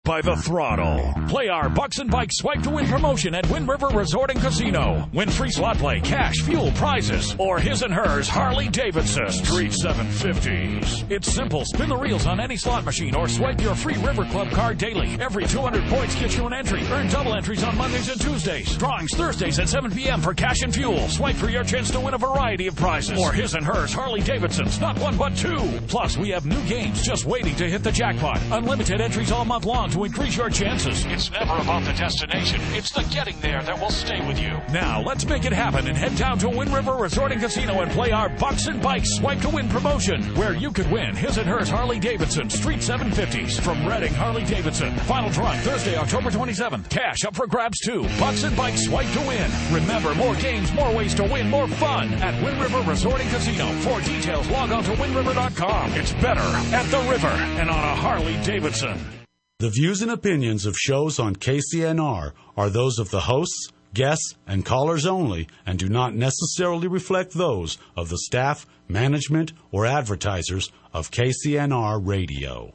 by the throttle. Play our Bucks and Bikes Swipe to Win promotion at Wind River Resort and Casino. Win free slot play, cash, fuel, prizes, or his and hers Harley Davidson Street 750s. It's simple. Spin the reels on any slot machine or swipe your free River Club card daily. Every 200 points gets you an entry. Earn double entries on Mondays and Tuesdays. Drawings Thursdays at 7 p.m. for cash and fuel. Swipe for your chance to win a variety of prizes. Or his and hers Harley Davidsons. Not one but two. Plus, we have new games just waiting to hit the jackpot. Unlimited entries all month long to increase your chances. It's never about the destination. It's the getting there that will stay with you. Now, let's make it happen and head down to Wind River Resort and Casino and play our Bucks and Bikes Swipe to Win promotion, where you could win his and hers Harley Davidson Street 750s from Redding Harley Davidson. Final drawing Thursday, October 27th. Cash up for grabs too. Bucks and Bikes Swipe to Win. Remember, more games, more ways to win, more fun at Wind River Resort and Casino. For details, log on to windriver.com. It's better at the river and on a Harley Davidson. The views and opinions of shows on KCNR are those of the hosts, guests, and callers only and do not necessarily reflect those of the staff, management, or advertisers of KCNR Radio.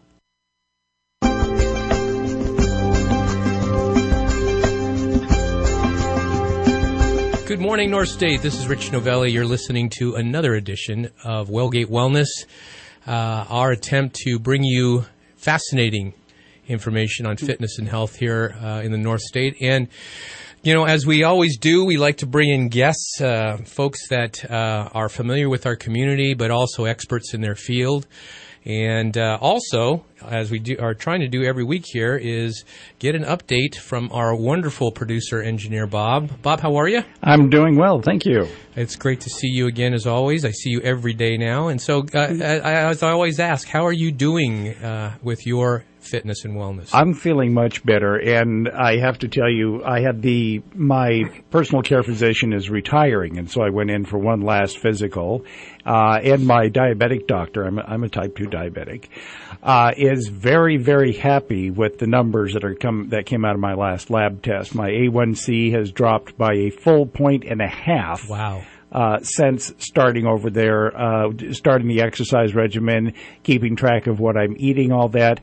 Good morning, North State. This is Rich Novelli. You're listening to another edition of Wellgate Wellness, our attempt to bring you fascinating information on fitness and health here in the North State. And, you know, as we always do, we like to bring in guests, folks that are familiar with our community, but also experts in their field. And also, as we are trying to do every week here, is get an update from our wonderful producer engineer, Bob. Bob, how are you? I'm doing well, thank you. It's great to see you again, as always. I see you every day now. And so, as I always ask, how are you doing with your fitness and wellness? I'm feeling much better, and I have to tell you, I had my personal care physician is retiring, and so I went in for one last physical, and my diabetic doctor, I'm a type 2 diabetic, is very, very happy with the numbers that came out of my last lab test. My A1C has dropped by a full 1.5. Wow. Since starting over there, starting the exercise regimen, keeping track of what I'm eating, all that.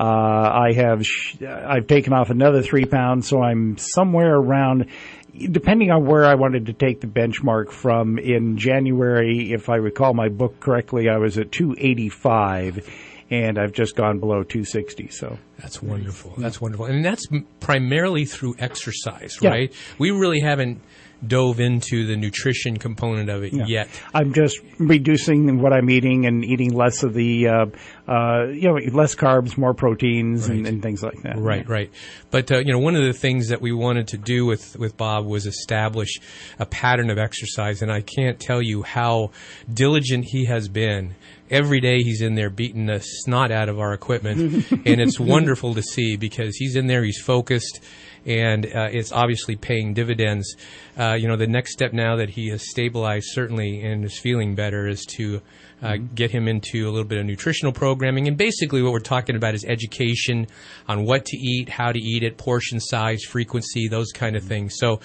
I've taken off another 3 pounds, so I'm somewhere around, depending on where I wanted to take the benchmark from. In January, if I recall my book correctly, I was at 285, and I've just gone below 260. So that's wonderful. That's wonderful, and that's primarily through exercise, right? Yeah. We really haven't dove into the nutrition component of it yet. I'm just reducing what I'm eating and eating less of the, less carbs, more proteins, right, and things like that. Right, right. But, one of the things that we wanted to do with Bob was establish a pattern of exercise, and I can't tell you how diligent he has been. Every day he's in there beating the snot out of our equipment, and it's wonderful to see because he's in there, he's focused, and it's obviously paying dividends. The next step now that he has stabilized certainly and is feeling better is to get him into a little bit of nutritional programming. And basically what we're talking about is education on what to eat, how to eat it, portion size, frequency, those kind of things. So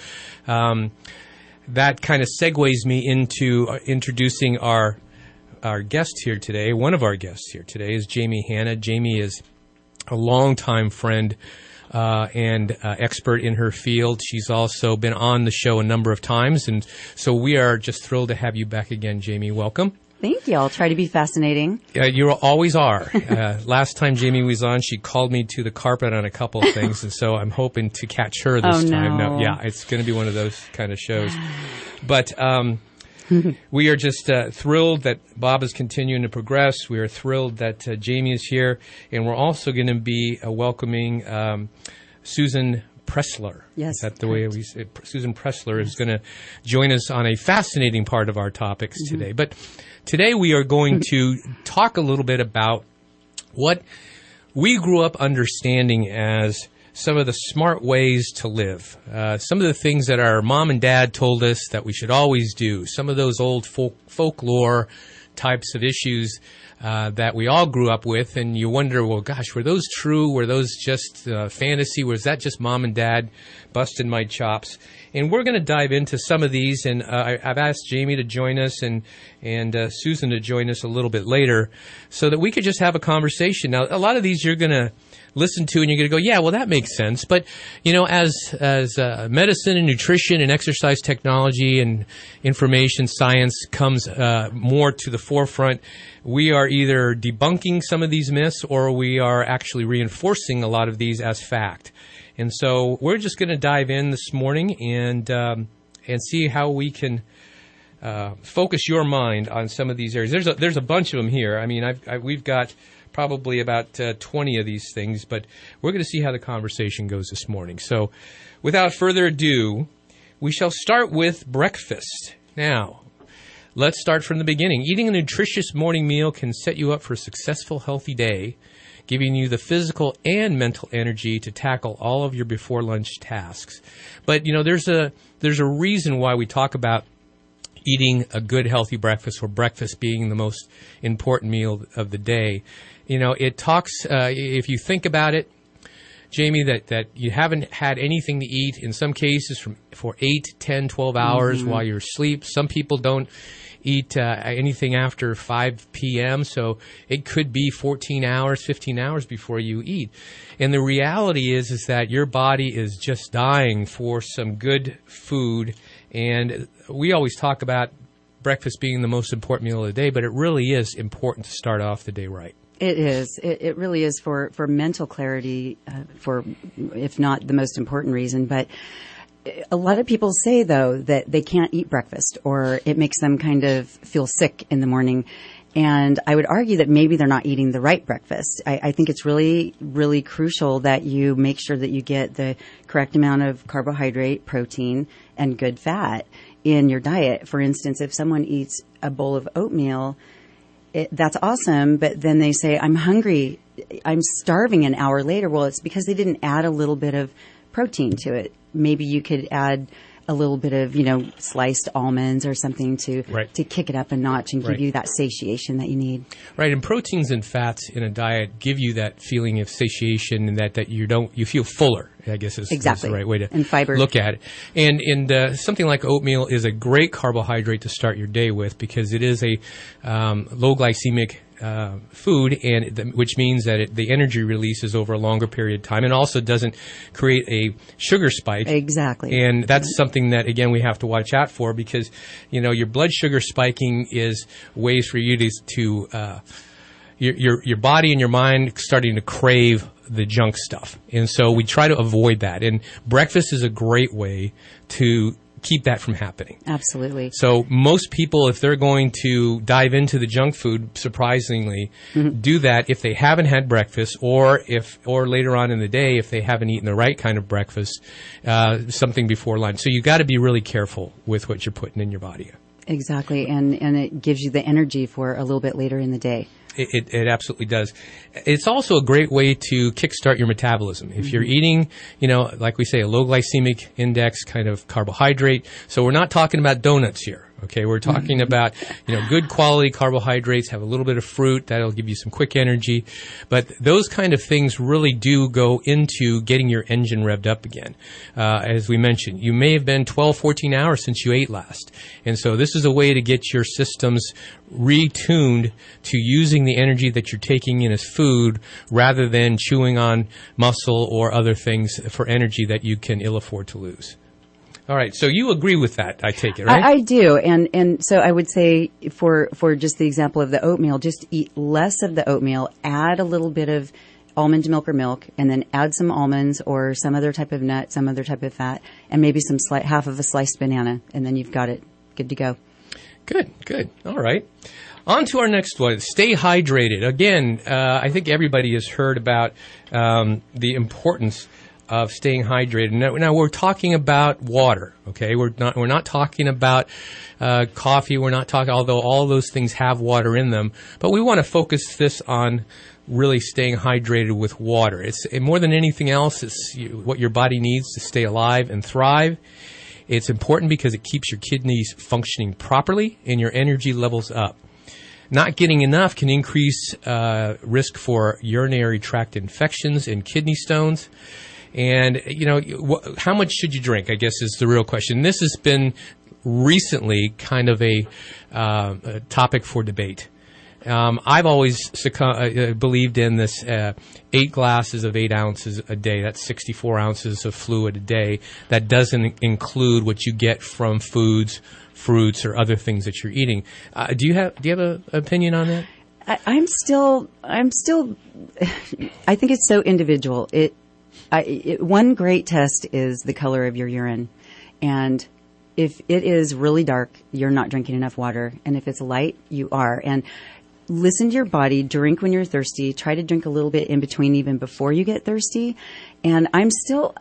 that kind of segues me into introducing our guest here today. One of our guests here today is Jamie Hanna. Jamie is a longtime friend and expert in her field. She's also been on the show a number of times, and so we are just thrilled to have you back again, Jamie. Welcome. Thank you. I'll try to be fascinating. You always are. Last time Jamie was on, she called me to the carpet on a couple of things, and so I'm hoping to catch her this time. No. Yeah, it's going to be one of those kind of shows. But we are just thrilled that Bob is continuing to progress. We are thrilled that Jamie is here. And we're also going to be welcoming Susan Pressler. Yes. Is that the way we say it? Susan Pressler is going to join us on a fascinating part of our topics today. But today we are going to talk a little bit about what we grew up understanding as some of the smart ways to live, some of the things that our mom and dad told us that we should always do, some of those old folklore types of issues that we all grew up with, and you wonder, well, gosh, were those true? Were those just fantasy? Was that just mom and dad busting my chops? And we're going to dive into some of these, and I've asked Jamie to join us and Susan to join us a little bit later so that we could just have a conversation. Now, a lot of these you're going to listen to and you're going to go, yeah, well, that makes sense. But, you know, as medicine and nutrition and exercise technology and information science comes more to the forefront, we are either debunking some of these myths or we are actually reinforcing a lot of these as fact. And so we're just going to dive in this morning and see how we can focus your mind on some of these areas. There's a bunch of them here. I mean, we've got probably about 20 of these things, but we're going to see how the conversation goes this morning. So without further ado, we shall start with breakfast. Now, let's start from the beginning. Eating a nutritious morning meal can set you up for a successful, healthy day, giving you the physical and mental energy to tackle all of your before lunch tasks. But, you know, there's a reason why we talk about eating a good, healthy breakfast, or breakfast being the most important meal of the day. You know, it talks, if you think about it, Jamie, that you haven't had anything to eat, in some cases, for 8, 10, 12 hours while you're asleep. Some people don't eat anything after 5 p.m., so it could be 14 hours, 15 hours before you eat. And the reality is that your body is just dying for some good food. And we always talk about breakfast being the most important meal of the day, but it really is important to start off the day right. It is. It really is for mental clarity, for if not the most important reason. But a lot of people say, though, that they can't eat breakfast or it makes them kind of feel sick in the morning. And I would argue that maybe they're not eating the right breakfast. I think it's really, really crucial that you make sure that you get the correct amount of carbohydrate, protein, and good fat in your diet. For instance, if someone eats a bowl of oatmeal, that's awesome, but then they say, I'm hungry, I'm starving an hour later. Well, it's because they didn't add a little bit of protein to it. Maybe you could add a little bit of, sliced almonds or something to kick it up a notch and give you that satiation that you need. Right, and proteins and fats in a diet give you that feeling of satiation and that you feel fuller, I guess is the right way to look at it. And something like oatmeal is a great carbohydrate to start your day with because it is a low glycemic food, and which means that the energy release is over a longer period of time, and also doesn't create a sugar spike. Exactly. And that's something that, again, we have to watch out for because, your blood sugar spiking is ways for you to your body and your mind starting to crave the junk stuff. And so we try to avoid that. And breakfast is a great way to keep that from happening. Absolutely. So most people, if they're going to dive into the junk food, surprisingly, do that if they haven't had breakfast or later on in the day if they haven't eaten the right kind of breakfast, something before lunch. So you got to be really careful with what you're putting in your body. Exactly. And it gives you the energy for a little bit later in the day. It absolutely does. It's also a great way to kickstart your metabolism. If you're eating, like we say, a low glycemic index kind of carbohydrate. So we're not talking about donuts here. Okay, we're talking about, good quality carbohydrates, have a little bit of fruit, that'll give you some quick energy. But those kind of things really do go into getting your engine revved up again. As we mentioned, you may have been 12, 14 hours since you ate last. And so this is a way to get your systems retuned to using the energy that you're taking in as food rather than chewing on muscle or other things for energy that you can ill afford to lose. All right, so you agree with that, I take it, right? I do, and so I would say for just the example of the oatmeal, just eat less of the oatmeal, add a little bit of almond milk or milk, and then add some almonds or some other type of nut, some other type of fat, and maybe half of a sliced banana, and then you've got it good to go. Good. All right. On to our next one, stay hydrated. Again, I think everybody has heard about the importance of staying hydrated. Now we're talking about water, okay? We're not talking about coffee. We're not talking, although all those things have water in them. But we want to focus this on really staying hydrated with water. It's more than anything else. It's what your body needs to stay alive and thrive. It's important because it keeps your kidneys functioning properly and your energy levels up. Not getting enough can increase risk for urinary tract infections and kidney stones. And, how much should you drink, I guess, is the real question. This has been recently kind of a topic for debate. I've always believed in this 8 glasses of 8 ounces a day. That's 64 ounces of fluid a day. That doesn't include what you get from foods, fruits, or other things that you're eating. Do you have an opinion on that? I'm still. I think it's so individual. One great test is the color of your urine, and if it is really dark, you're not drinking enough water, and if it's light, you are. And listen to your body. Drink when you're thirsty. Try to drink a little bit in between, even before you get thirsty. And I'm still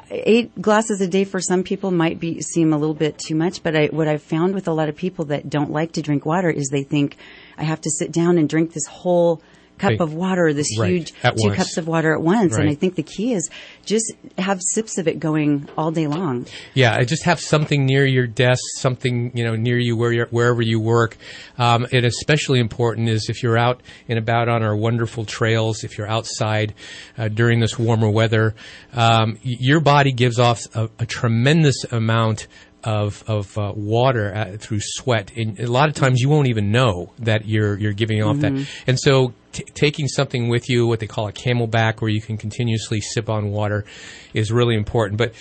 8 glasses a day for some people might seem a little bit too much. But what I've found with a lot of people that don't like to drink water is they think I have to sit down and drink this whole cup of water, this huge 2 cups of water at once. Right. And I think the key is just have sips of it going all day long. Yeah, just have something near your desk, something near you wherever you work. It especially important is if you're out and about on our wonderful trails, if you're outside during this warmer weather, your body gives off a tremendous amount of water through sweat, and a lot of times you won't even know that you're giving off that. And so taking something with you, what they call a Camelback, where you can continuously sip on water, is really important. But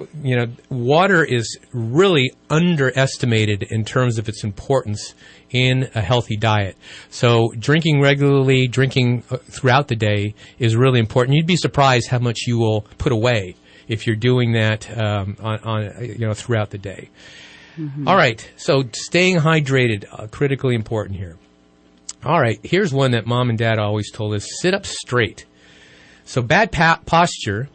water is really underestimated in terms of its importance in a healthy diet. So drinking regularly, drinking throughout the day is really important. You'd be surprised how much you will put away if you're doing that throughout the day. Mm-hmm. All right, so staying hydrated, critically important here. All right, here's one that Mom and Dad always told us: sit up straight. So bad postures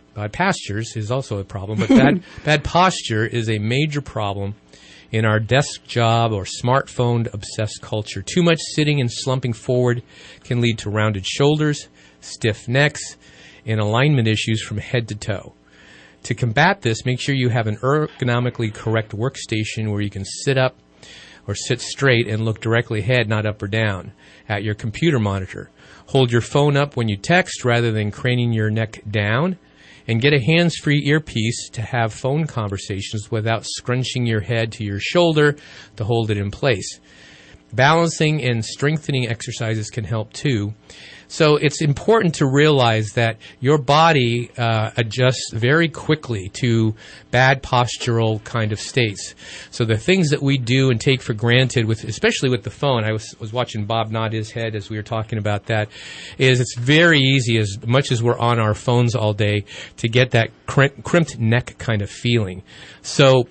is also a problem, but bad posture is a major problem in our desk job or smartphone obsessed culture. Too much sitting and slumping forward can lead to rounded shoulders, stiff necks, and alignment issues from head to toe. To combat this, make sure you have an ergonomically correct workstation where you can sit up or sit straight and look directly ahead, not up or down, at your computer monitor. Hold your phone up when you text rather than craning your neck down, and get a hands-free earpiece to have phone conversations without scrunching your head to your shoulder to hold it in place. Balancing and strengthening exercises can help too. So it's important to realize that your body adjusts very quickly to bad postural kind of states. So the things that we do and take for granted, especially with the phone, I was watching Bob nod his head as we were talking about that, is it's very easy, as much as we're on our phones all day, to get that crimped neck kind of feeling. So,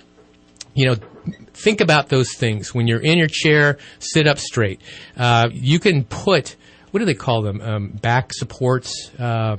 think about those things. When you're in your chair, sit up straight. You can put, what do they call them? Back supports,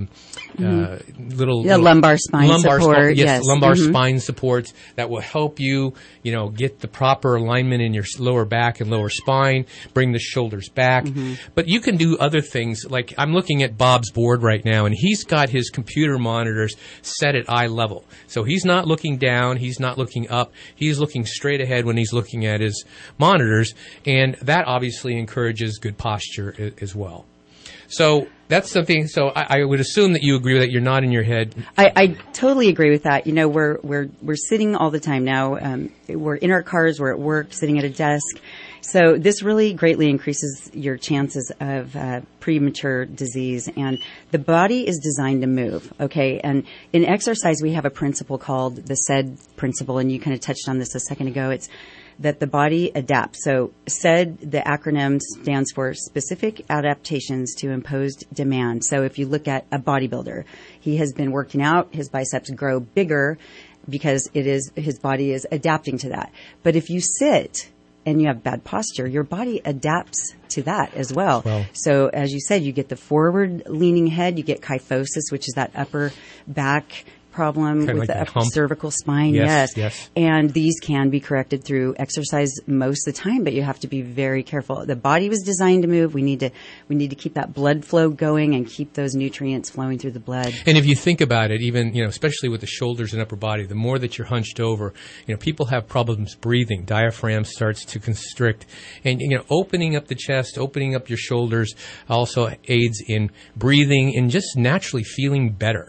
lumbar spine support. Lumbar spine supports that will help you, get the proper alignment in your lower back and lower spine, bring the shoulders back. Mm-hmm. But you can do other things. Like I'm looking at Bob's board right now, and he's got his computer monitors set at eye level. So he's not looking down, he's not looking up, he's looking straight ahead when he's looking at his monitors, and that obviously encourages good posture as well. So that's something. So I would assume that you agree with that. You're nodding your head. I totally agree with that. We're sitting all the time now. We're in our cars. We're at work, sitting at a desk. So this really greatly increases your chances of premature disease. And the body is designed to move. Okay. And in exercise, we have a principle called the SAID principle, and you kind of touched on this a second ago. It's that the body adapts. So SAID, the acronym, stands for Specific Adaptations to Imposed Demand. So if you look at a bodybuilder, he has been working out, his biceps grow bigger because his body is adapting to that. But if you sit and you have bad posture, your body adapts to that as well. So as you said, you get the forward leaning head, you get kyphosis, which is that upper back problem with the upper cervical spine. Yes. And these can be corrected through exercise most of the time, but you have to be very careful. The body was designed to move. We need to keep that blood flow going and keep those nutrients flowing through the blood. And if you think about it, even, especially with the shoulders and upper body, the more that you're hunched over, people have problems breathing. Diaphragm starts to constrict. And, opening up the chest, opening up your shoulders also aids in breathing and just naturally feeling better.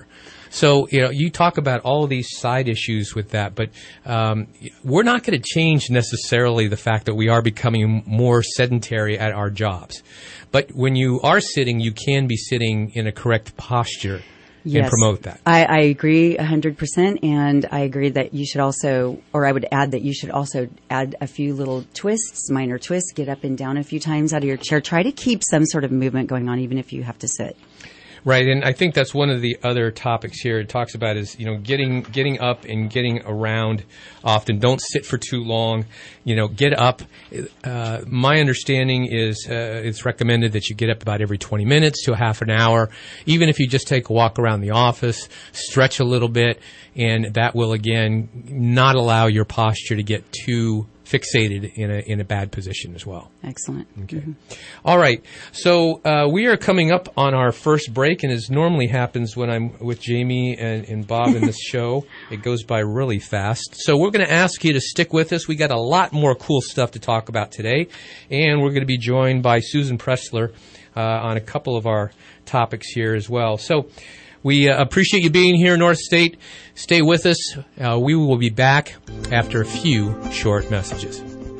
So, you talk about all of these side issues with that, but we're not going to change necessarily the fact that we are becoming more sedentary at our jobs. But when you are sitting, you can be sitting in a correct posture. Yes. And promote that. I agree 100%, and I agree that you should also, or I would add that you should also add a few little twists, minor twists, get up and down a few times out of your chair. Try to keep some sort of movement going on, even if you have to sit. Right, and I think that's one of the other topics here it talks about is, getting up and getting around often. Don't sit for too long. Get up. My understanding is it's recommended that you get up about every 20 minutes to a half an hour, even if you just take a walk around the office, stretch a little bit, and that will, again, not allow your posture to get too fixated in a bad position as well. Excellent. Okay. Mm-hmm. All right. So we are coming up on our first break, and as normally happens when I'm with Jamie and Bob in this show, it goes by really fast. So we're going to ask you to stick with us. We got a lot more cool stuff to talk about today, and we're going to be joined by Susan Pressler on a couple of our topics here as well. So we appreciate you being here, North State. Stay with us. We will be back after a few short messages.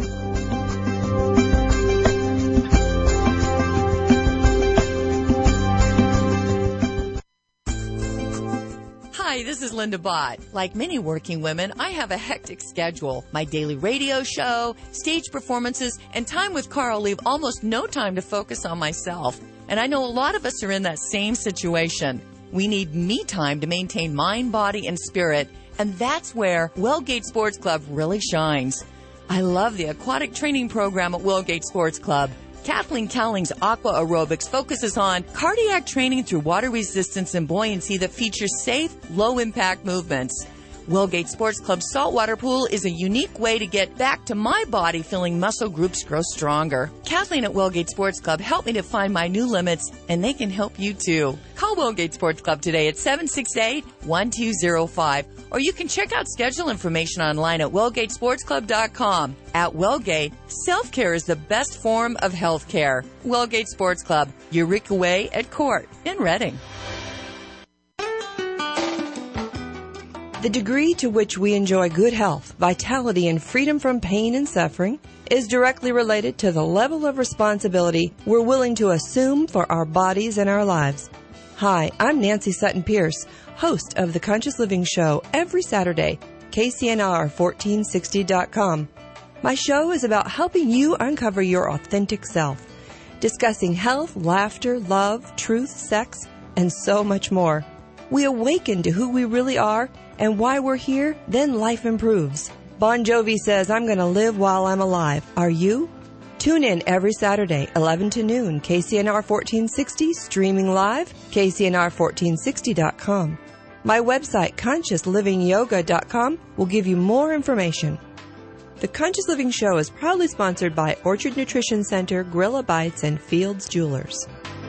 Hi, this is Linda Bott. Like many working women, I have a hectic schedule. My daily radio show, stage performances, and time with Carl leave almost no time to focus on myself. And I know a lot of us are in that same situation. We need me time to maintain mind, body, and spirit, and that's where Wellgate Sports Club really shines. I love the aquatic training program at Wellgate Sports Club. Kathleen Cowling's Aqua Aerobics focuses on cardiac training through water resistance and buoyancy that features safe, low-impact movements. Wellgate Sports Club saltwater pool is a unique way to get back to my body feeling muscle groups grow stronger. Kathleen at Wellgate Sports Club helped me to find my new limits, and they can help you too. Call Wellgate Sports Club today at 768-1205, or you can check out schedule information online at wellgatesportsclub.com. At Wellgate, self-care is the best form of health care. Wellgate Sports Club, Eureka Way at Court in Reading. The degree to which we enjoy good health, vitality, and freedom from pain and suffering is directly related to the level of responsibility we're willing to assume for our bodies and our lives. Hi, I'm Nancy Sutton Pierce, host of The Conscious Living Show every Saturday, KCNR1460.com. My show is about helping you uncover your authentic self, discussing health, laughter, love, truth, sex, and so much more. We awaken to who we really are and why we're here, then life improves. Bon Jovi says, I'm going to live while I'm alive. Are you? Tune in every Saturday, 11 to noon, KCNR 1460, streaming live, KCNR1460.com. My website, ConsciousLivingYoga.com, will give you more information. The Conscious Living Show is proudly sponsored by Orchard Nutrition Center, Gorilla Bites, and Fields Jewelers.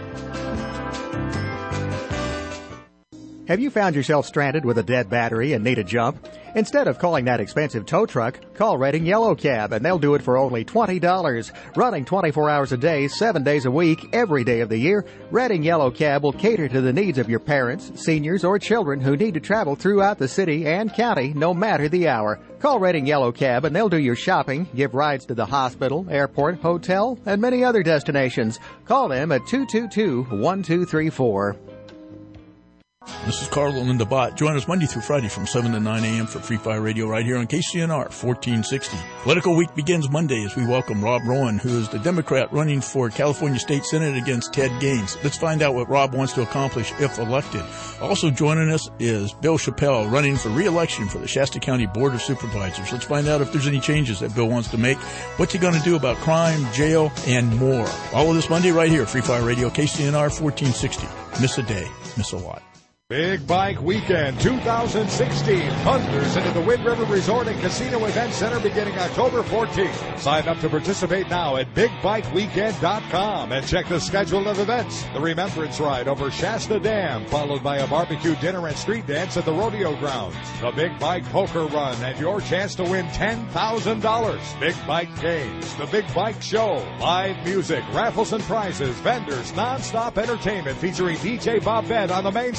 Have you found yourself stranded with a dead battery and need a jump? Instead of calling that expensive tow truck, call Redding Yellow Cab, and they'll do it for only $20. Running 24 hours a day, 7 days a week, every day of the year, Redding Yellow Cab will cater to the needs of your parents, seniors, or children who need to travel throughout the city and county, no matter the hour. Call Redding Yellow Cab, and they'll do your shopping, give rides to the hospital, airport, hotel, and many other destinations. Call them at 222-1234. This is Carl and Linda Bott. Join us Monday through Friday from 7 to 9 a.m. for Free Fire Radio right here on KCNR 1460. Political week begins Monday as we welcome Rob Rowan, who is the Democrat running for California State Senate against Ted Gaines. Let's find out what Rob wants to accomplish if elected. Also joining us is Bill Chappelle, running for re-election for the Shasta County Board of Supervisors. Let's find out if there's any changes that Bill wants to make, what's he going to do about crime, jail, and more. All of this Monday right here, Free Fire Radio, KCNR 1460. Miss a day, miss a lot. Big Bike Weekend 2016 thunders into the Wind River Resort and Casino Event Center beginning October 14th. Sign up to participate now at BigBikeWeekend.com and check the schedule of events. The Remembrance Ride over Shasta Dam, followed by a barbecue dinner and street dance at the rodeo grounds. The Big Bike Poker Run and your chance to win $10,000. Big Bike Games, the Big Bike Show, live music, raffles and prizes, vendors, non-stop entertainment featuring DJ Bob Bed on the main stage.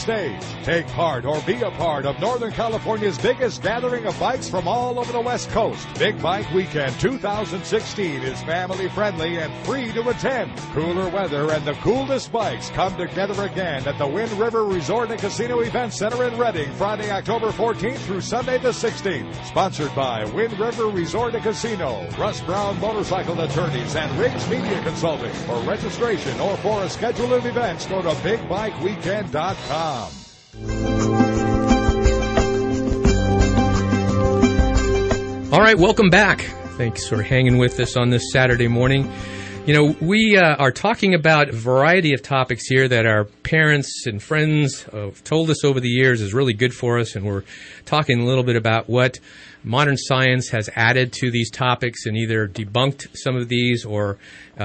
Take part or be a part of Northern California's biggest gathering of bikes from all over the West Coast. Big Bike Weekend 2016 is family friendly and free to attend. Cooler weather and the coolest bikes come together again at the Wind River Resort and Casino Event Center in Redding, Friday, October 14th through Sunday the 16th. Sponsored by Wind River Resort and Casino, Russ Brown Motorcycle Attorneys, and Riggs Media Consulting. For registration or for a schedule of events, go to BigBikeWeekend.com. All right, welcome back. Thanks for hanging with us on this Saturday morning. You know, we are talking about a variety of topics here that our parents and friends have told us over the years is really good for us, and we're talking a little bit about what modern science has added to these topics and either debunked some of these or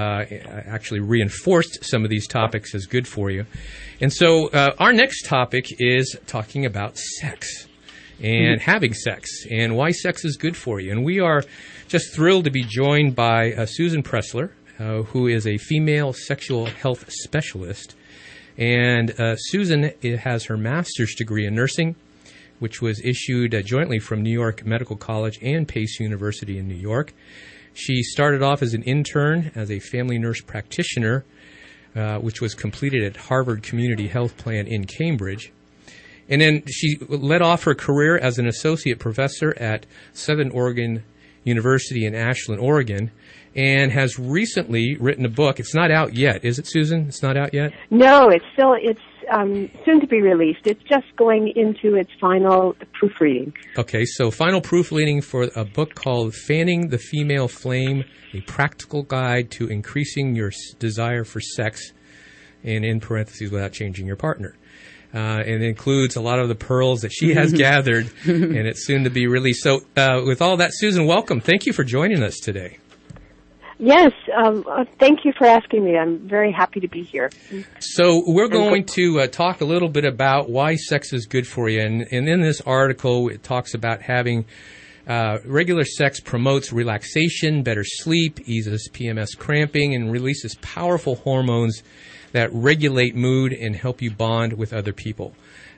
actually reinforced some of these topics as good for you. And so our next topic is talking about sex and having sex and why sex is good for you. And we are just thrilled to be joined by Susan Pressler, who is a female sexual health specialist. And Susan has her master's degree in nursing, which was issued jointly from New York Medical College and Pace University in New York. She started off as an intern as a family nurse practitioner, which was completed at Harvard Community Health Plan in Cambridge. And then she led off her career as an associate professor at Southern Oregon University in Ashland, Oregon, and has recently written a book. It's not out yet, is it, Susan? It's not out yet? No, it's soon to be released. It's just going into its final proofreading. Okay, so final proofreading for a book called Fanning the Female Flame, A Practical Guide to Increasing Your Desire for Sex, and in parentheses, without changing your partner. And it includes a lot of the pearls that she has gathered, and it's soon to be released. So with all that, Susan, welcome. Thank you for joining us today. Yes, thank you for asking me. I'm very happy to be here. So we're going to talk a little bit about why sex is good for you. And in this article, it talks about having regular sex promotes relaxation, better sleep, eases PMS cramping, and releases powerful hormones that regulate mood and help you bond with other people.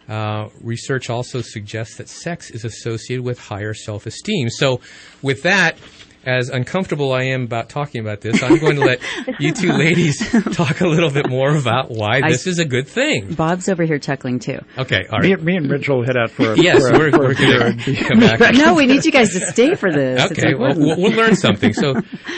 Research also suggests that sex is associated with higher self-esteem. So with that, as uncomfortable I am about talking about this, I'm going to let you two ladies talk a little bit more about why this is a good thing. Bob's over here chuckling, too. Okay, all right. Me and Rich will head out for a Yes, we're going to come back. No, we need you guys to stay for this. Okay, well, we'll learn something. So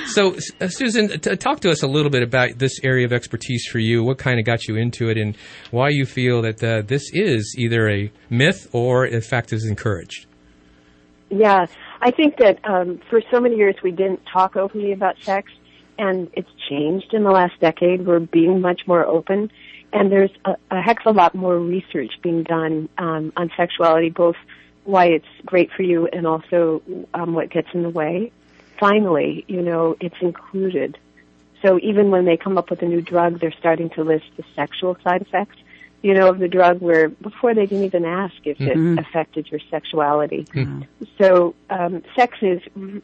Susan, talk to us a little bit about this area of expertise for you. What kind of got you into it, and why you feel that this is either a myth or, in fact, is encouraged? Yeah, I think that for so many years we didn't talk openly about sex, and it's changed in the last decade. We're being much more open, and there's a heck of a lot more research being done on sexuality, both why it's great for you and also what gets in the way. Finally, it's included. So even when they come up with a new drug, they're starting to list the sexual side effects, of the drug, where before they didn't even ask if it affected your sexuality. So sex is,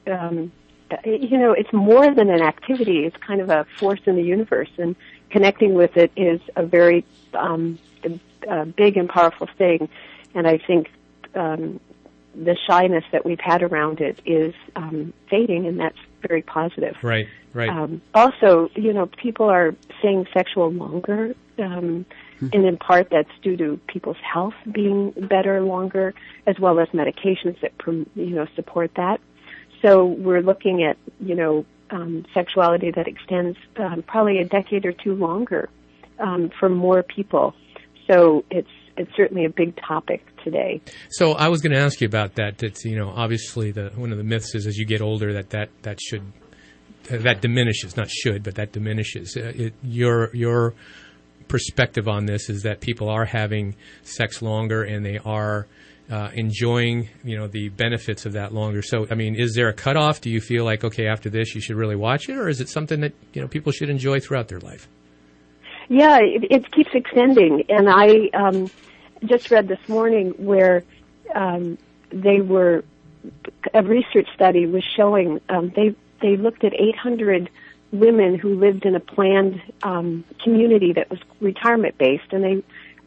it's more than an activity. It's kind of a force in the universe, and connecting with it is a very big and powerful thing. And I think the shyness that we've had around it is fading, and that's very positive. Right. Also, people are saying sexual longer, and in part that's due to people's health being better longer, as well as medications that support that. So we're looking at sexuality that extends probably a decade or two longer for more people. So it's certainly a big topic today. So I was going to ask you about that. It's obviously one of the myths is as you get older that diminishes, not should, but that diminishes. Your perspective on this is that people are having sex longer and they are enjoying, the benefits of that longer. So, I mean, is there a cutoff? Do you feel like, okay, after this you should really watch it, or is it something that, people should enjoy throughout their life? Yeah, it keeps extending. And I just read this morning where a research study was showing they looked at 800 women who lived in a planned community that was retirement-based, and they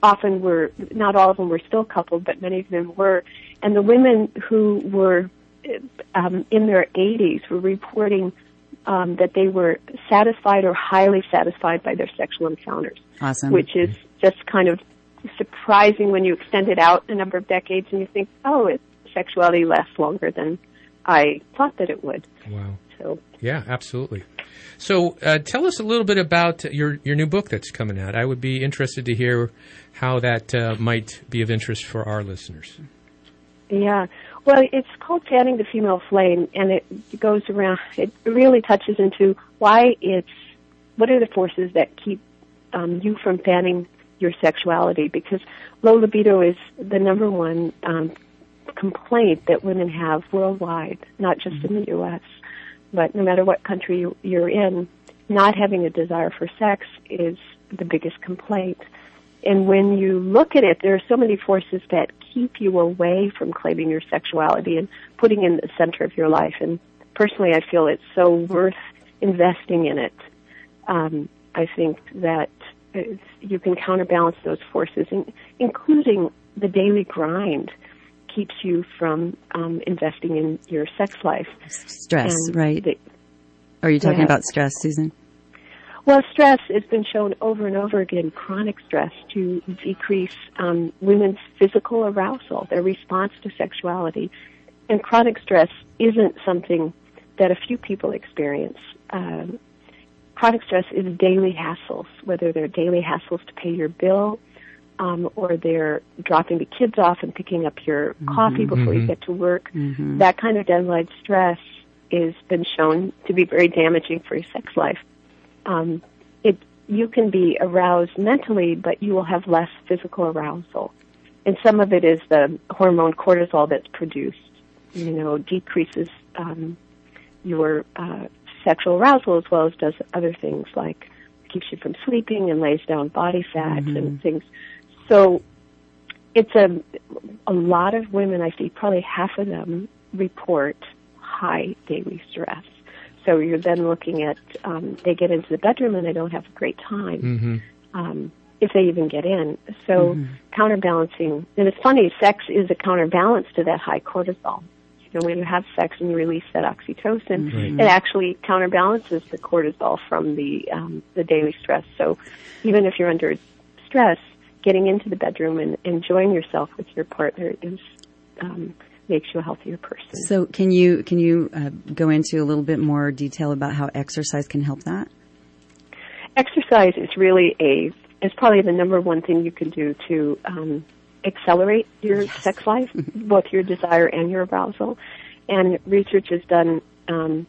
often were, not all of them were still coupled, but many of them were. And the women who were in their 80s were reporting that they were satisfied or highly satisfied by their sexual encounters. Awesome. Which is just kind of surprising when you extend it out a number of decades and you think, sexuality lasts longer than I thought that it would. Wow. So yeah, absolutely. So tell us a little bit about your new book that's coming out. I would be interested to hear how that might be of interest for our listeners. Yeah. Well, it's called Fanning the Female Flame, and it goes around, it really touches into what are the forces that keep you from fanning your sexuality, because low libido is the number one complaint that women have worldwide, not just in the U.S., but no matter what country you're in, not having a desire for sex is the biggest complaint. And when you look at it, there are so many forces that keep you away from claiming your sexuality and putting in the center of your life. And personally, I feel it's so worth investing in it. I think that you can counterbalance those forces, including the daily grind keeps you from investing in your sex life. Stress, right? Are you talking about stress, Susan? Well, stress has been shown over and over again, chronic stress, to decrease women's physical arousal, their response to sexuality. And chronic stress isn't something that a few people experience. Chronic stress is daily hassles, whether they're daily hassles to pay your bill, or they're dropping the kids off and picking up your coffee before you get to work. That kind of deadline stress has been shown to be very damaging for your sex life. You can be aroused mentally, but you will have less physical arousal. And some of it is the hormone cortisol that's produced, decreases your sexual arousal, as well as does other things like keeps you from sleeping and lays down body fat and things. So it's a lot of women, I see probably half of them report high daily stress. So you're then looking at, they get into the bedroom and they don't have a great time, if they even get in. So counterbalancing, and it's funny, sex is a counterbalance to that high cortisol. When you have sex and you release that oxytocin, it actually counterbalances the cortisol from the daily stress. So even if you're under stress, getting into the bedroom and enjoying yourself with your partner is makes you a healthier person. So can you go into a little bit more detail about how exercise can help that? Exercise is really is probably the number one thing you can do to accelerate your sex life, both your desire and your arousal. And research is done, and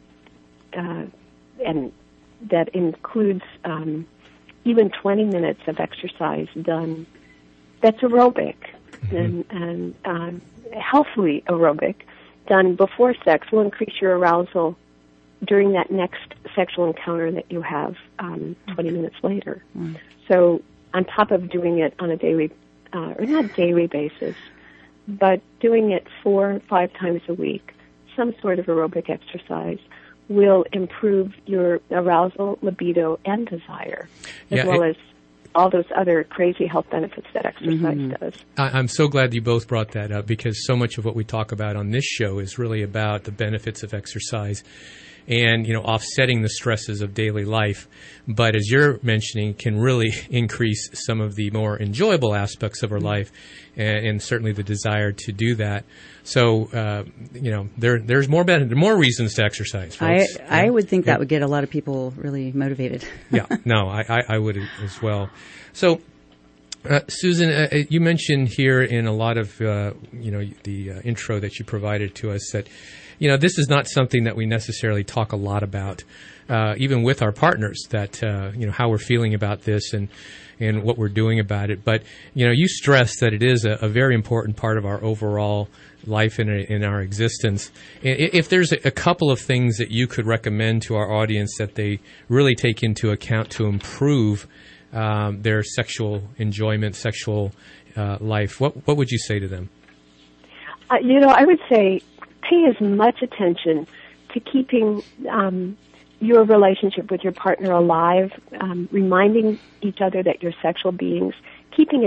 that includes even 20 minutes of exercise done that's aerobic and healthily aerobic, done before sex, will increase your arousal during that next sexual encounter that you have 20 minutes later. So on top of doing it on a daily, or not daily basis, but doing it 4 or 5 times a week, some sort of aerobic exercise will improve your arousal, libido, and desire, as well as all those other crazy health benefits that exercise does. I'm so glad you both brought that up, because so much of what we talk about on this show is really about the benefits of exercise and, offsetting the stresses of daily life. But as you're mentioning, can really increase some of the more enjoyable aspects of our life and certainly the desire to do that. So, there's more reasons to exercise, folks. I would think that would get a lot of people really motivated. I would as well. So, Susan, you mentioned here in a lot of, the intro that you provided to us that, this is not something that we necessarily talk a lot about, even with our partners, that, how we're feeling about this and what we're doing about it. But, you stress that it is a very important part of our overall life in our existence. If there's a couple of things that you could recommend to our audience that they really take into account to improve their sexual enjoyment, sexual life, what would you say to them? I would say pay as much attention to keeping your relationship with your partner alive, reminding each other that you're sexual beings, keeping it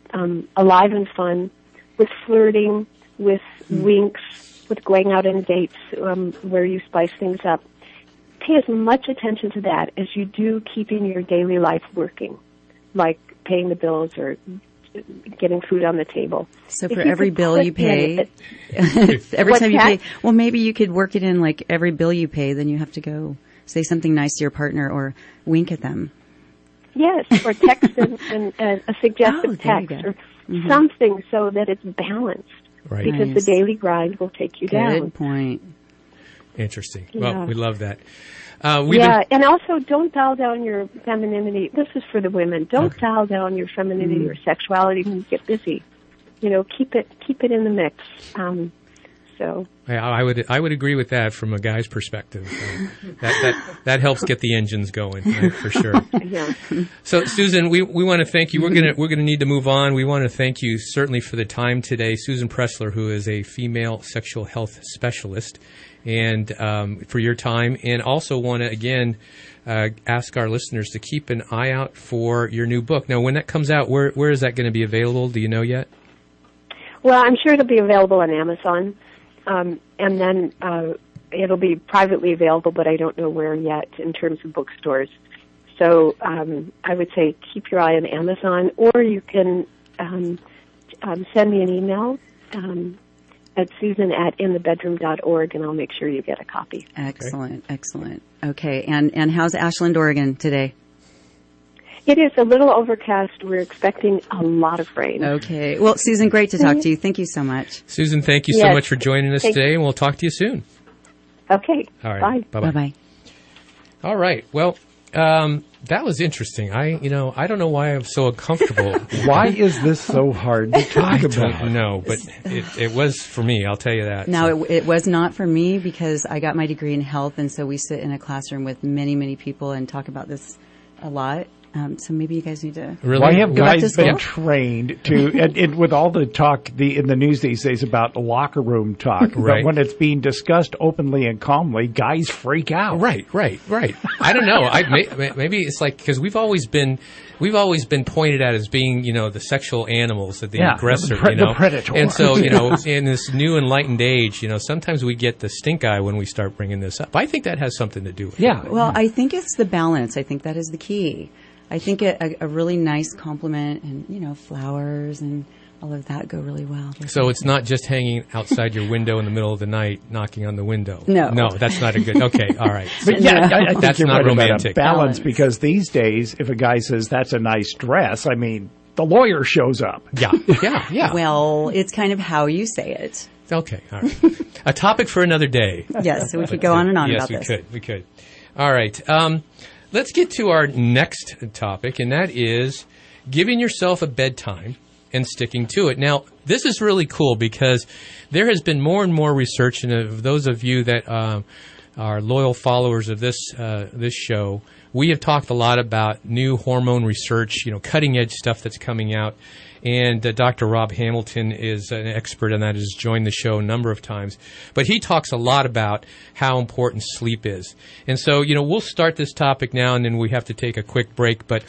alive and fun, with flirting, with winks, with going out on dates where you spice things up. Pay as much attention to that as you do keeping your daily life working, like paying the bills or getting food on the table. So for every bill you pay, every time you pay, well, maybe you could work it in like every bill you pay, then you have to go say something nice to your partner or wink at them. Yes, or text and a suggestive text or something so that it's balanced. Right. Because the daily grind will take you down. Good point. Interesting. Yeah. Well, we love that. And also don't dial down your femininity. This is for the women. Don't dial down your femininity or sexuality when you get busy. You know, keep it in the mix. I would agree with that from a guy's perspective. That helps get the engines going, right, for sure. Yeah. So Susan, we want to thank you. We're gonna need to move on. We want to thank you certainly for the time today, Susan Pressler, who is a female sexual health specialist, and for your time. And also want to again ask our listeners to keep an eye out for your new book. Now, when that comes out, where is that going to be available? Do you know yet? Well, I'm sure it'll be available on Amazon. And then it'll be privately available, but I don't know where yet in terms of bookstores. So I would say keep your eye on Amazon, or you can send me an email at susan@inthebedroom.org, and I'll make sure you get a copy. Excellent, excellent. Okay, and how's Ashland, Oregon today? It is a little overcast. We're expecting a lot of rain. Okay. Well, Susan, great to talk to you. Thank you so much. Susan, thank you so much for joining us today, and we'll talk to you soon. Okay. All right. Bye. Bye-bye. Bye-bye. All right. Well, that was interesting. I don't know why I'm so uncomfortable. Why is this so hard to talk about? I don't know, but it was for me, I'll tell you that. Now, it was not for me because I got my degree in health, and so we sit in a classroom with many, many people and talk about this a lot. So maybe you guys need to. Really? Why have guys been trained to, and with all the talk in the news these days about locker room talk, right. But when it's being discussed openly and calmly, guys freak out. Right. I don't know. Maybe it's like because we've always been pointed at as being, the sexual animals, the aggressor, the predator. And so, in this new enlightened age, sometimes we get the stink eye when we start bringing this up. I think that has something to do with it. Well, I think it's the balance. I think that is the key. I think a really nice compliment and, flowers and all of that go really well. So it's not just hanging outside your window in the middle of the night, knocking on the window. No, that's not a good. Okay, all right. But I think that's you're not right romantic. About balance, because these days, if a guy says that's a nice dress, I mean, the lawyer shows up. Yeah. Well, it's kind of how you say it. Okay, all right. A topic for another day. Yes, so we could go on and on about this. Yes, we could. All right. Let's get to our next topic, and that is giving yourself a bedtime and sticking to it. Now, this is really cool because there has been more and more research, and of those of you that are loyal followers of this show, we have talked a lot about new hormone research, cutting edge stuff that's coming out. And Dr. Rob Hamilton is an expert on that, has joined the show a number of times. But he talks a lot about how important sleep is. And so, we'll start this topic now, and then we have to take a quick break. But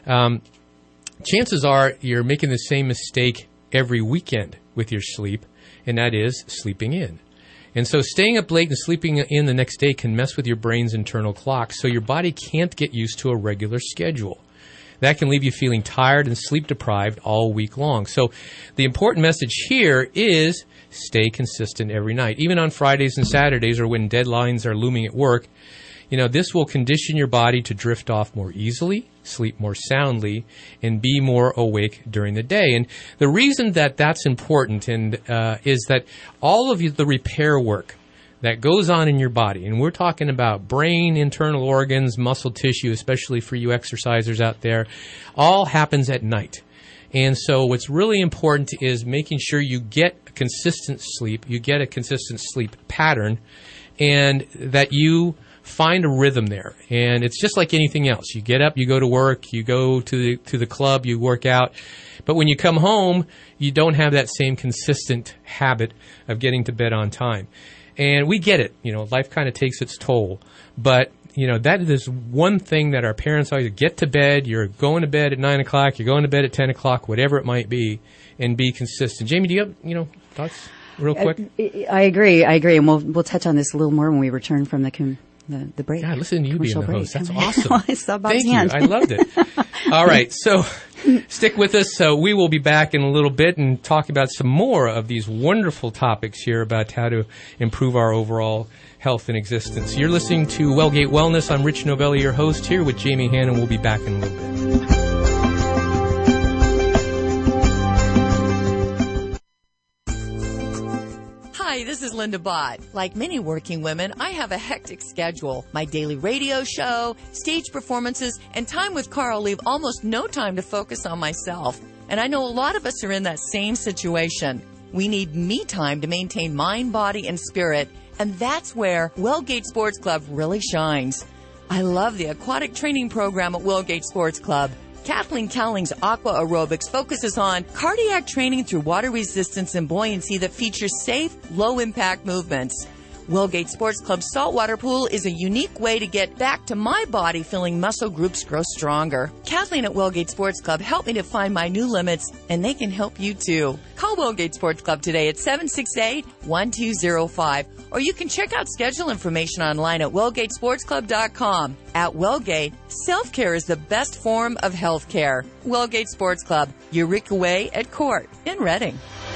chances are you're making the same mistake every weekend with your sleep, and that is sleeping in. And so staying up late and sleeping in the next day can mess with your brain's internal clock, so your body can't get used to a regular schedule. That can leave you feeling tired and sleep deprived all week long. So the important message here is stay consistent every night. Even on Fridays and Saturdays, or when deadlines are looming at work, this will condition your body to drift off more easily, sleep more soundly, and be more awake during the day. And the reason that that's important is that all of the repair work that goes on in your body, and we're talking about brain, internal organs, muscle tissue, especially for you exercisers out there, all happens at night. And so what's really important is making sure you get consistent sleep, you get a consistent sleep pattern, and that you find a rhythm there. And it's just like anything else. You get up, you go to work, you go to the club, you work out. But when you come home, you don't have that same consistent habit of getting to bed on time. And we get it. Life kind of takes its toll. But that is one thing that our parents always get to bed. You're going to bed at 9 o'clock. You're going to bed at 10 o'clock, whatever it might be, and be consistent. Jamie, do you have, thoughts real quick? I agree. And we'll touch on this a little more when we return from the break. God, listen to you being the host. That's awesome. Well, I saw Bob's hand. I loved it. All right, so stick with us. So we will be back in a little bit and talk about some more of these wonderful topics here about how to improve our overall health and existence. You're listening to Wellgate Wellness. I'm Rich Novelli, your host, here with Jamie Hannon. We'll be back in a little bit. Hi, this is Linda Bott. Like many working women, I have a hectic schedule. My daily radio show, stage performances, and time with Carl leave almost no time to focus on myself. And I know a lot of us are in that same situation. We need me time to maintain mind, body, and spirit, and that's where Wellgate Sports Club really shines. I love the aquatic training program at Wellgate Sports Club. Kathleen Cowling's Aqua Aerobics focuses on cardiac training through water resistance and buoyancy that features safe, low-impact movements. Wellgate Sports Club's saltwater pool is a unique way to get back to my body feeling muscle groups grow stronger. Kathleen at Wellgate Sports Club helped me to find my new limits, and they can help you too. Call Wellgate Sports Club today at 768-1205, or you can check out schedule information online at wellgatesportsclub.com. At Wellgate, self-care is the best form of health care. Wellgate Sports Club, Eureka Way at Court in Reading.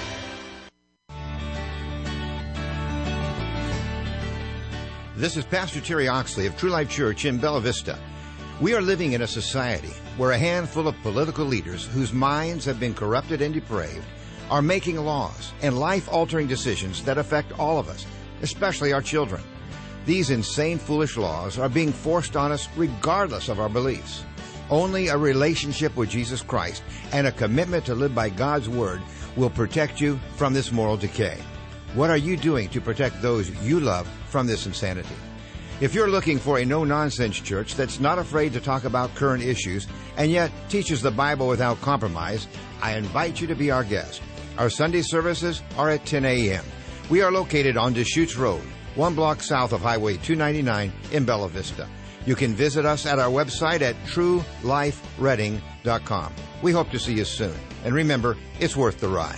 This is Pastor Terry Oxley of True Life Church in Bella Vista. We are living in a society where a handful of political leaders whose minds have been corrupted and depraved are making laws and life-altering decisions that affect all of us, especially our children. These insane, foolish laws are being forced on us regardless of our beliefs. Only a relationship with Jesus Christ and a commitment to live by God's Word will protect you from this moral decay. What are you doing to protect those you love from this insanity? If you're looking for a no-nonsense church that's not afraid to talk about current issues and yet teaches the Bible without compromise, I invite you to be our guest. Our Sunday services are at 10 a.m. We are located on Deschutes Road, 1 block south of Highway 299 in Bella Vista. You can visit us at our website at truelifereading.com. We hope to see you soon. And remember, it's worth the ride.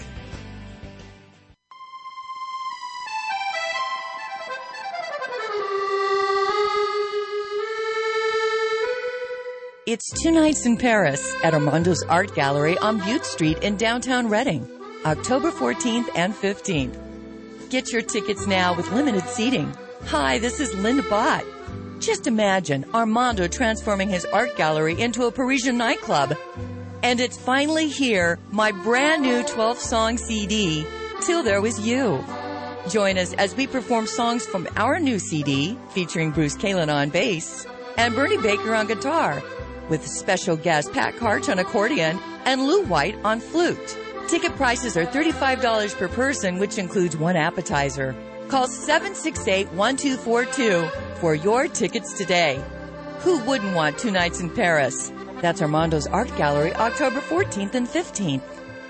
It's 2 nights in Paris at Armando's Art Gallery on Butte Street in downtown Reading, October 14th and 15th. Get your tickets now with limited seating. Hi, this is Linda Bott. Just imagine Armando transforming his art gallery into a Parisian nightclub. And it's finally here, my brand new 12-song CD, Till There Was You. Join us as we perform songs from our new CD, featuring Bruce Kalin on bass and Bernie Baker on guitar, with special guest Pat Karch on accordion and Lou White on flute. Ticket prices are $35 per person, which includes one appetizer. Call 768-1242 for your tickets today. Who wouldn't want 2 nights in Paris? That's Armando's Art Gallery, October 14th and 15th.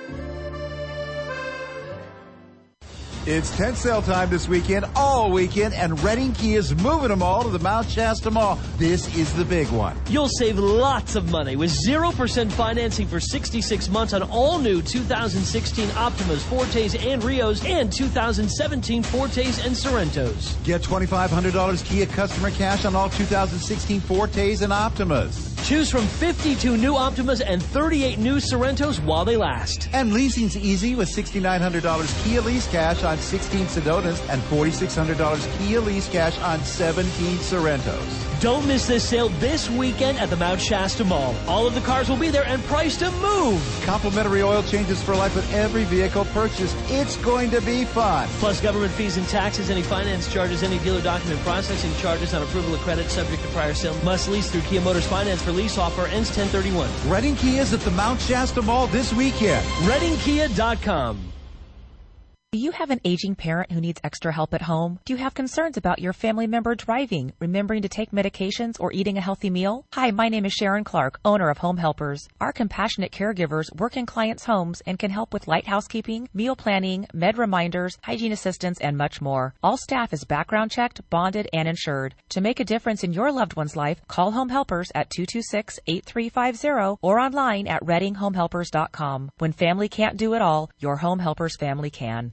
It's tent sale time this weekend, all weekend, and Reading Kia is moving them all to the Mount Shasta Mall. This is the big one. You'll save lots of money with 0% financing for 66 months on all new 2016 Optimas, Fortes, and Rios, and 2017 Fortes and Sorrentos. Get $2,500 Kia customer cash on all 2016 Fortes and Optimas. Choose from 52 new Optimas and 38 new Sorrentos while they last. And leasing's easy with $6,900 Kia lease cash on 16 Sedonas and $4,600 Kia lease cash on 17 Sorrentos. Don't miss this sale this weekend at the Mount Shasta Mall. All of the cars will be there and priced to move. Complimentary oil changes for life with every vehicle purchased. It's going to be fun. Plus government fees and taxes, any finance charges, any dealer document processing charges on approval of credit subject to prior sale. Must lease through Kia Motors Finance for lease offer ends 10/31. Reading Kia is at the Mount Shasta Mall this weekend. ReadingKia.com. Do you have an aging parent who needs extra help at home? Do you have concerns about your family member driving, remembering to take medications, or eating a healthy meal? Hi, my name is Sharon Clark, owner of Home Helpers. Our compassionate caregivers work in clients' homes and can help with light housekeeping, meal planning, med reminders, hygiene assistance, and much more. All staff is background checked, bonded, and insured. To make a difference in your loved one's life, call Home Helpers at 226-8350 or online at readinghomehelpers.com. When family can't do it all, your Home Helpers family can.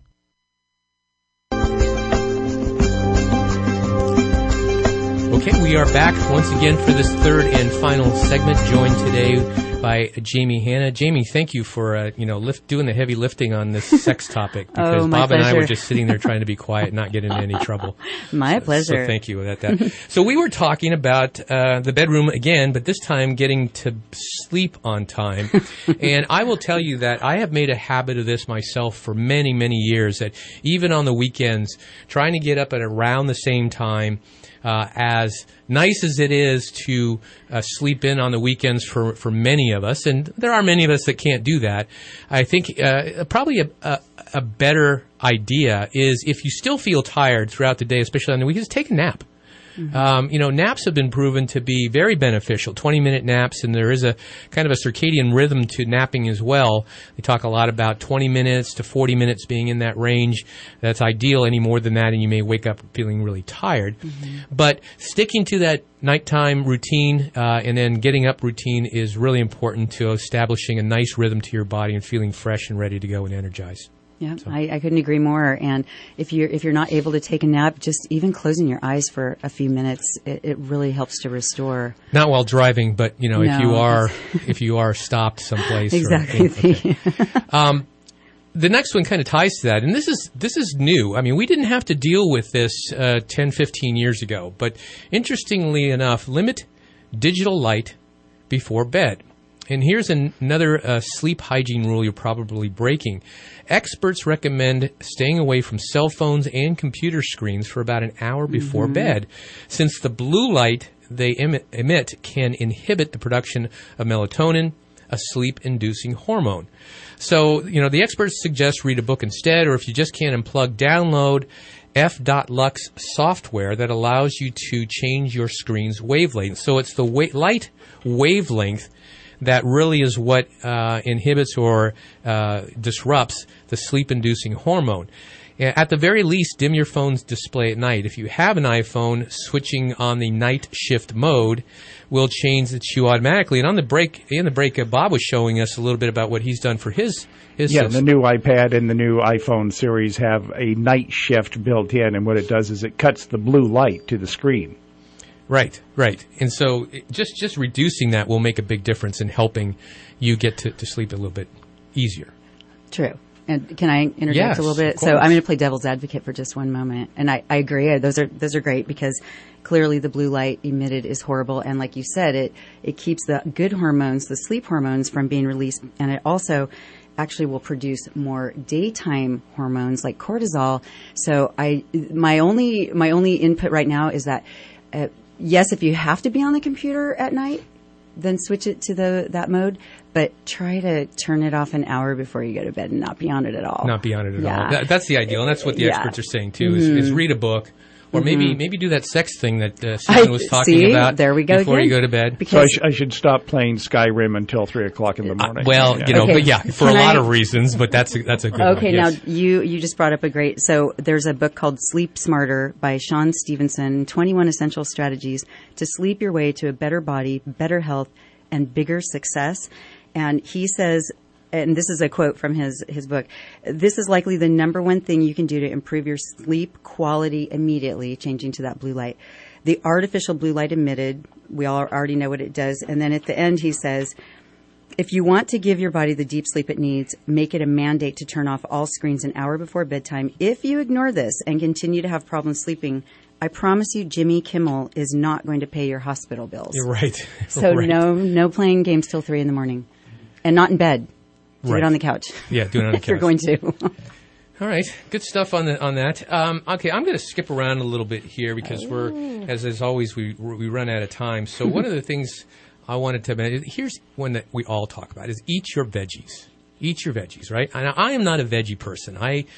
Okay, we are back once again for this third and final segment, joined today by Jamie Hanna. Jamie, thank you for doing the heavy lifting on this sex topic, because Bob pleasure. and I were just sitting there trying to be quiet and not get into any trouble. My pleasure. So thank you for that. So we were talking about the bedroom again, but this time getting to sleep on time. And I will tell you that I have made a habit of this myself for many, many years, that even on the weekends, trying to get up at around the same time. As nice as it is to sleep in on the weekends for many of us, and there are many of us that can't do that, I think probably a better idea is, if you still feel tired throughout the day, especially on the weekends, take a nap. Mm-hmm. Naps have been proven to be very beneficial, 20-minute naps, and there is a kind of a circadian rhythm to napping as well. They talk a lot about 20 minutes to 40 minutes being in that range. That's ideal. Any more than that, and you may wake up feeling really tired. Mm-hmm. But sticking to that nighttime routine and then getting up routine is really important to establishing a nice rhythm to your body and feeling fresh and ready to go and energized. Yeah, so. I couldn't agree more. And if you're not able to take a nap, just even closing your eyes for a few minutes, it really helps to restore. Not while driving, but if you are stopped someplace. Exactly. The next one kind of ties to that, and this is new. I mean, we didn't have to deal with this 10, 15 years ago, but interestingly enough, limit digital light before bed. And here's another sleep hygiene rule you're probably breaking. Experts recommend staying away from cell phones and computer screens for about an hour before bed, since the blue light they emit can inhibit the production of melatonin, a sleep-inducing hormone. So, the experts suggest read a book instead, or if you just can't unplug, download F.Lux software that allows you to change your screen's wavelength. So it's the light wavelength that really is what inhibits or disrupts the sleep-inducing hormone. At the very least, dim your phone's display at night. If you have an iPhone, switching on the night shift mode will change the hue automatically. And in the break, Bob was showing us a little bit about what he's done for his Yeah, the new iPad and the new iPhone series have a night shift built in, and what it does is it cuts the blue light to the screen. Right. And so just reducing that will make a big difference in helping you get to sleep a little bit easier. True. And can I interject a little bit? So I'm going to play devil's advocate for just one moment. And I agree. Those are great, because clearly the blue light emitted is horrible. And like you said, it keeps the good hormones, the sleep hormones, from being released. And it also actually will produce more daytime hormones like cortisol. So my only input right now is that, yes, if you have to be on the computer at night, then switch it to that mode, but try to turn it off an hour before you go to bed and not be on it at all. Not be on it at all. That's the ideal, and that's what the experts are saying too, is read a book. Or maybe do that sex thing that Susan was talking about. There we go before again. you go to bed. So I should stop playing Skyrim until 3 o'clock in the morning. For a lot of reasons, but that's a good one. Okay, yes. now you just brought up a great. So there's a book called Sleep Smarter by Sean Stevenson, 21 Essential Strategies to Sleep Your Way to a Better Body, Better Health, and Bigger Success. And he says, and this is a quote from his book, this is likely the number one thing you can do to improve your sleep quality immediately, changing to that blue light. The artificial blue light emitted, we all already know what it does. And then at the end he says, if you want to give your body the deep sleep it needs, make it a mandate to turn off all screens an hour before bedtime. If you ignore this and continue to have problems sleeping, I promise you Jimmy Kimmel is not going to pay your hospital bills. You're right. So no playing games till 3 a.m. And not in bed. Do it on the couch. Yeah, do it on the couch. If you're going to. All right, good stuff on that. Okay, I'm going to skip around a little bit here because we're, as always, we run out of time. So one of the things I wanted to mention, here's one that we all talk about, is eat your veggies. Eat your veggies, right? And I am not a veggie person.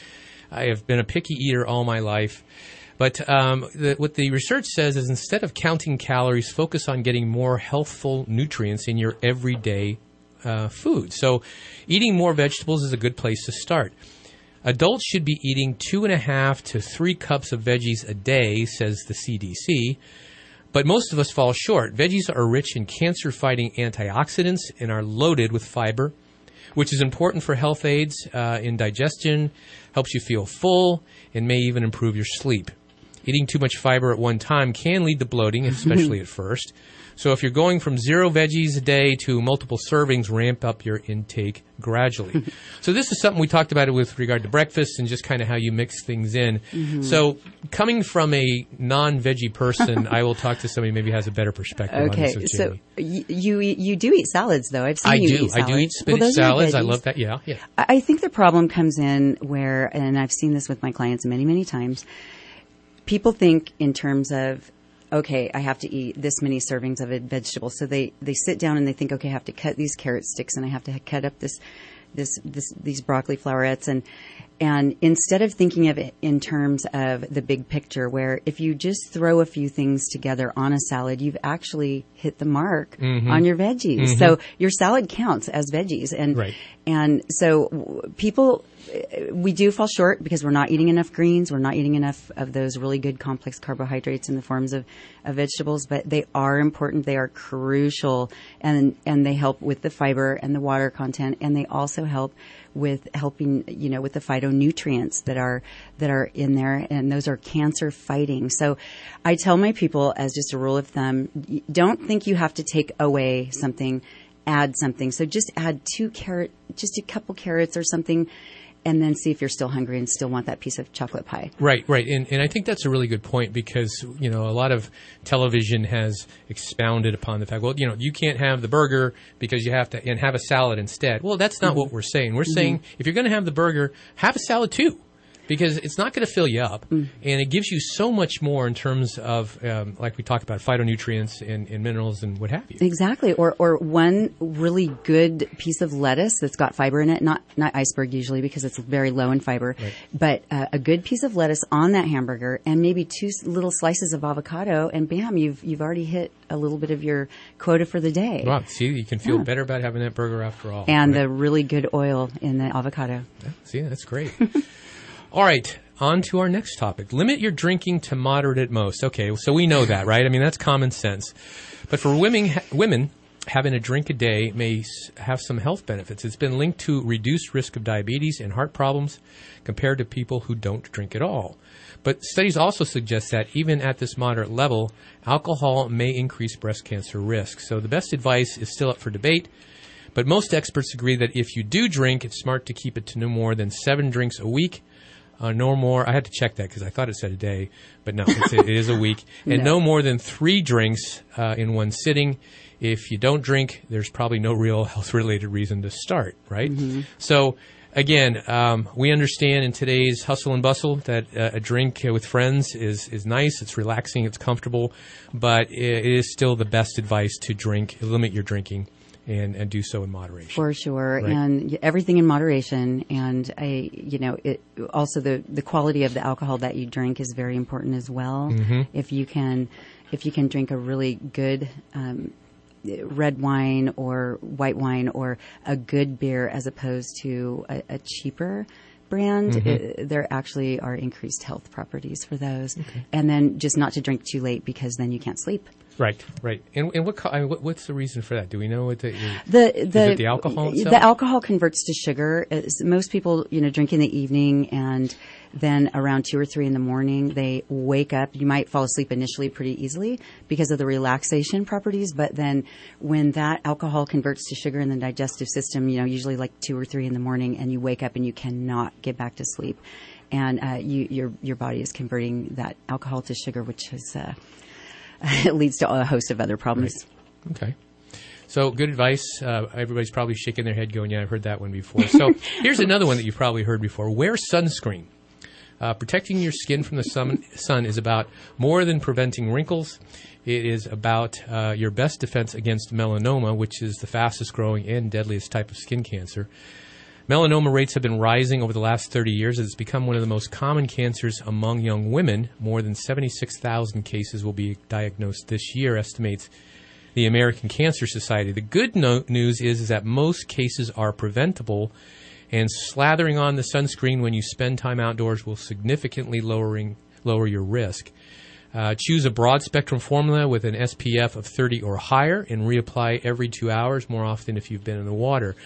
I have been a picky eater all my life. But what the research says is instead of counting calories, focus on getting more healthful nutrients in your everyday food. So eating more vegetables is a good place to start. Adults should be eating 2.5 to 3 cups of veggies a day, says the CDC. But most of us fall short. Veggies are rich in cancer-fighting antioxidants and are loaded with fiber, which is important for health aids in digestion, helps you feel full, and may even improve your sleep. Eating too much fiber at one time can lead to bloating, especially at first. So if you're going from 0 veggies a day to multiple servings, ramp up your intake gradually. So this is something we talked about with regard to breakfast and just kind of how you mix things in. So coming from a non-veggie person, I will talk to somebody who maybe has a better perspective on this. Okay, so you do eat salads, though. I've seen you eat salads. I do eat spinach salads. I love that. Yeah. I think the problem comes in where, and I've seen this with my clients many, many times, people think in terms of, okay, I have to eat this many servings of a vegetable. So they sit down and they think, okay, I have to cut these carrot sticks and I have to cut up these broccoli flowerets. And instead of thinking of it in terms of the big picture, where if you just throw a few things together on a salad, you've actually hit the mark on your veggies. So your salad counts as veggies. And so people, we do fall short because we're not eating enough greens. We're not eating enough of those really good complex carbohydrates in the forms of vegetables, but they are important. They are crucial, and they help with the fiber and the water content, and they also help with helping, with the phytonutrients that are in there, and those are cancer fighting. So I tell my people, as just a rule of thumb, don't think you have to take away something, add something. So just add just a couple carrots or something, and then see if you're still hungry and still want that piece of chocolate pie. Right. And I think that's a really good point because, a lot of television has expounded upon the fact, you can't have the burger because you have to, and have a salad instead. Well, that's not what we're saying. We're saying if you're going to have the burger, have a salad too. Because it's not going to fill you up, and it gives you so much more in terms of, like we talked about, phytonutrients and minerals and what have you. Exactly. Or one really good piece of lettuce that's got fiber in it, not iceberg usually because it's very low in fiber, but a good piece of lettuce on that hamburger and maybe 2 little slices of avocado, and bam, you've already hit a little bit of your quota for the day. Wow. See, you can feel better about having that burger after all. And the really good oil in the avocado. Yeah, see, that's great. All right, on to our next topic. Limit your drinking to moderate at most. Okay, so we know that, right? I mean, that's common sense. But for women, having a drink a day may have some health benefits. It's been linked to reduced risk of diabetes and heart problems compared to people who don't drink at all. But studies also suggest that even at this moderate level, alcohol may increase breast cancer risk. So the best advice is still up for debate. But most experts agree that if you do drink, it's smart to keep it to no more than 7 drinks a week. No more. I had to check that because I thought it said a day, but no, it is a week. And no more than 3 drinks in one sitting. If you don't drink, there's probably no real health-related reason to start, right? So, again, we understand in today's hustle and bustle that a drink with friends is nice, it's relaxing, it's comfortable, but it is still the best advice to limit your drinking. And do so in moderation. For sure. Right? And everything in moderation. And also the quality of the alcohol that you drink is very important as well. If you can drink a really good, red wine or white wine or a good beer as opposed to a cheaper brand, there actually are increased health properties for those. And then just not to drink too late because then you can't sleep. Right. And what's the reason for that? Do we know what is it the alcohol itself? The alcohol converts to sugar. Most people, drink in the evening, and then around 2 or 3 in the morning, they wake up. You might fall asleep initially pretty easily because of the relaxation properties, but then when that alcohol converts to sugar in the digestive system, usually like 2 or 3 in the morning, and you wake up and you cannot get back to sleep, and your body is converting that alcohol to sugar, which is it leads to a host of other problems. Right. Okay. So good advice. Everybody's probably shaking their head going, yeah, I've heard that one before. So here's another one that you've probably heard before. Wear sunscreen. Protecting your skin from the sun is about more than preventing wrinkles. It is about your best defense against melanoma, which is the fastest growing and deadliest type of skin cancer. Melanoma rates have been rising over the last 30 years. It's become one of the most common cancers among young women. More than 76,000 cases will be diagnosed this year, estimates the American Cancer Society. The good news is that most cases are preventable, and slathering on the sunscreen when you spend time outdoors will significantly lower your risk. Choose a broad-spectrum formula with an SPF of 30 or higher and reapply every 2 hours, more often if you've been in the water.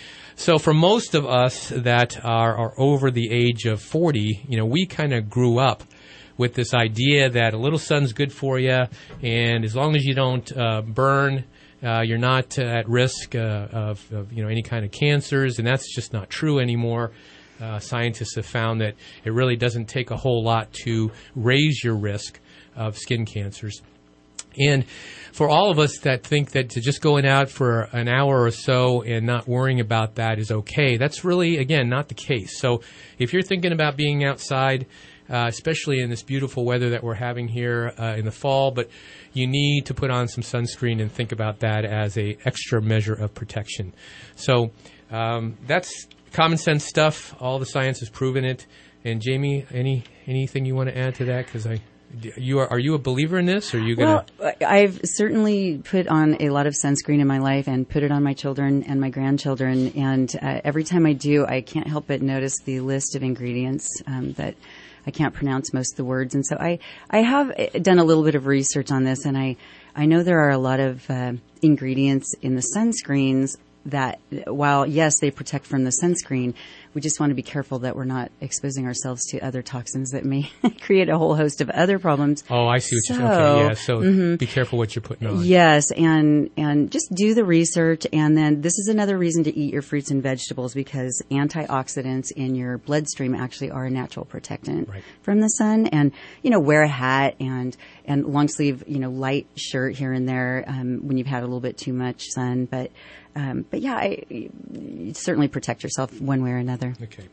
So for most of us that are over the age of 40, we kind of grew up with this idea that a little sun's good for you, and as long as you don't burn, you're not at risk of any kind of cancers, and that's just not true anymore. Scientists have found that it really doesn't take a whole lot to raise your risk of skin cancers. And for all of us that think that just going out for an hour or so and not worrying about that is okay, that's really, again, not the case. So if you're thinking about being outside, especially in this beautiful weather that we're having here in the fall, but you need to put on some sunscreen and think about that as a extra measure of protection. So that's common sense stuff. All the science has proven it. And Jamie, anything you want to add to that? Because are you a believer in this? Or are you gonna? Well, I've certainly put on a lot of sunscreen in my life and put it on my children and my grandchildren. And every time I do, I can't help but notice the list of ingredients that I can't pronounce most of the words. And so I have done a little bit of research on this, and I know there are a lot of ingredients in the sunscreens that, while, yes, they protect from the sunscreen, we just want to be careful that we're not exposing ourselves to other toxins that may create a whole host of other problems. Oh, I see what you're saying. Okay, yeah, so be careful what you're putting on. Yes, and just do the research, and then this is another reason to eat your fruits and vegetables, because antioxidants in your bloodstream actually are a natural protectant from the sun. And, wear a hat and long sleeve, light shirt here and there when you've had a little bit too much sun. But yeah, you certainly protect yourself one way or another. Okay.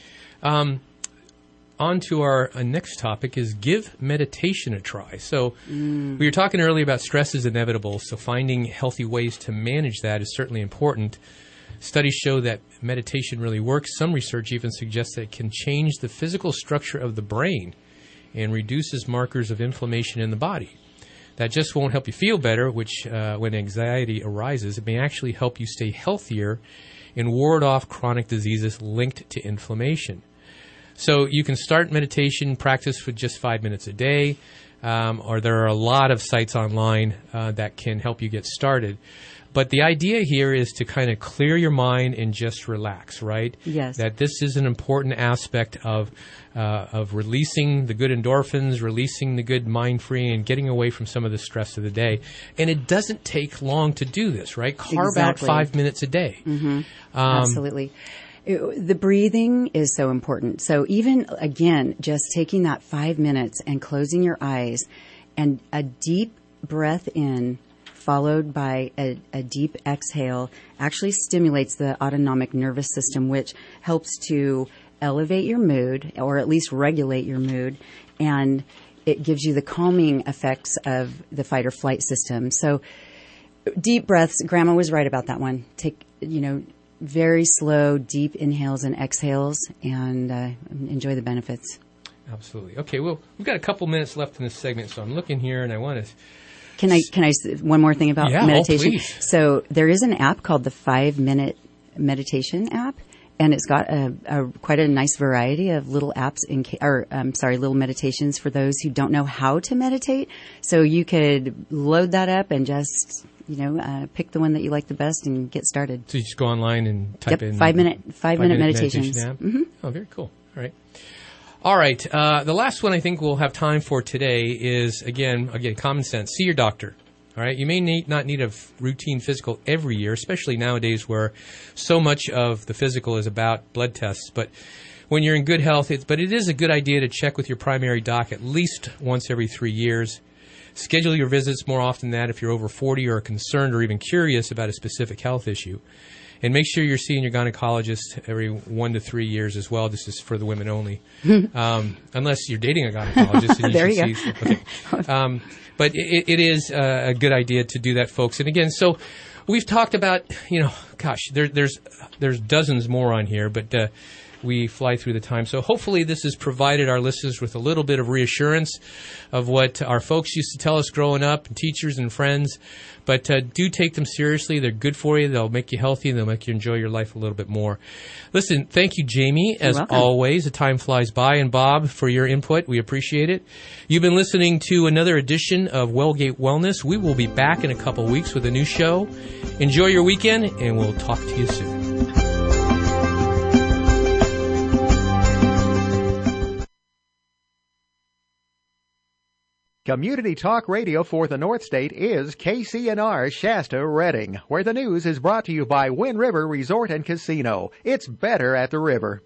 On to our next topic is give meditation a try. So we were talking earlier about stress is inevitable, so finding healthy ways to manage that is certainly important. Studies show that meditation really works. Some research even suggests that it can change the physical structure of the brain and reduces markers of inflammation in the body. That just won't help you feel better, which when anxiety arises, it may actually help you stay healthier and ward off chronic diseases linked to inflammation. So you can start meditation practice with just 5 minutes a day, or there are a lot of sites online that can help you get started. But the idea here is to kind of clear your mind and just relax, right? Yes. That this is an important aspect of releasing the good endorphins, releasing the good mind-free, and getting away from some of the stress of the day. And it doesn't take long to do this, right? Carve out 5 minutes a day. Mm-hmm. Absolutely. The breathing is so important. So even, again, just taking that 5 minutes and closing your eyes and a deep breath in followed by a deep exhale actually stimulates the autonomic nervous system, which helps to elevate your mood, or at least regulate your mood, and it gives you the calming effects of the fight or flight system. So deep breaths, Grandma was right about that one. Take, very slow, deep inhales and exhales, and enjoy the benefits. Absolutely. Okay, well, we've got a couple minutes left in this segment, so I'm looking here, and I want to... Can I one more thing about meditation? Oh, please. So there is an app called the 5-Minute Meditation app, and it's got quite a nice variety of little apps little meditations for those who don't know how to meditate. So you could load that up and just pick the one that you like the best and get started. So you just go online and type in 5-minute meditations. Meditation app? Mm-hmm. Oh, very cool. All right. All right. The last one I think we'll have time for today is, again, common sense. See your doctor. All right. You may not need a routine physical every year, especially nowadays where so much of the physical is about blood tests. But when you're in good health, it is a good idea to check with your primary doc at least once every 3 years. Schedule your visits more often than that if you're over 40 or are concerned or even curious about a specific health issue. And make sure you're seeing your gynecologist every 1 to 3 years as well. This is for the women only. Unless you're dating a gynecologist. And there should you see, go. okay. But it is a good idea to do that, folks. And again, so we've talked about, there's dozens more on here, but we fly through the time. So hopefully this has provided our listeners with a little bit of reassurance of what our folks used to tell us growing up, and teachers and friends. But do take them seriously. They're good for you. They'll make you healthy, and they'll make you enjoy your life a little bit more. Listen, thank you, Jamie, as always. The time flies by. And Bob, for your input. We appreciate it. You've been listening to another edition of Wellgate Wellness. We will be back in a couple weeks with a new show. Enjoy your weekend, and we'll talk to you soon. Community Talk Radio for the North State is KCNR Shasta Redding, where the news is brought to you by Wind River Resort and Casino. It's better at the river.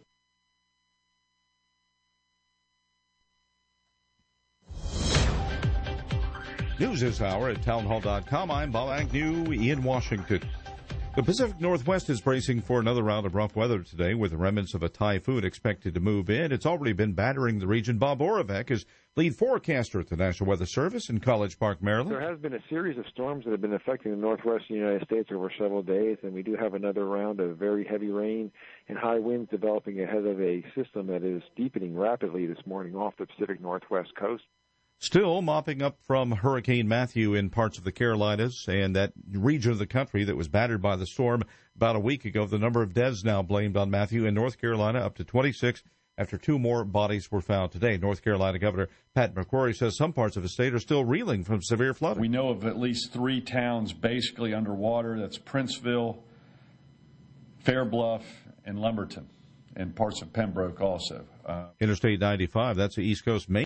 News this hour at townhall.com. I'm Bob Agnew in Washington. The Pacific Northwest is bracing for another round of rough weather today, with the remnants of a typhoon expected to move in. It's already been battering the region. Bob Oravec is lead forecaster at the National Weather Service in College Park, Maryland. There has been a series of storms that have been affecting the northwestern United States over several days, and we do have another round of very heavy rain and high winds developing ahead of a system that is deepening rapidly this morning off the Pacific Northwest coast. Still mopping up from Hurricane Matthew in parts of the Carolinas and that region of the country that was battered by the storm about a week ago. The number of deaths now blamed on Matthew in North Carolina up to 26 after 2 more bodies were found today. North Carolina Governor Pat McCrory says some parts of the state are still reeling from severe flooding. We know of at least 3 towns basically underwater. That's Princeville, Fair Bluff, and Lumberton, and parts of Pembroke also. Interstate 95, that's the East Coast main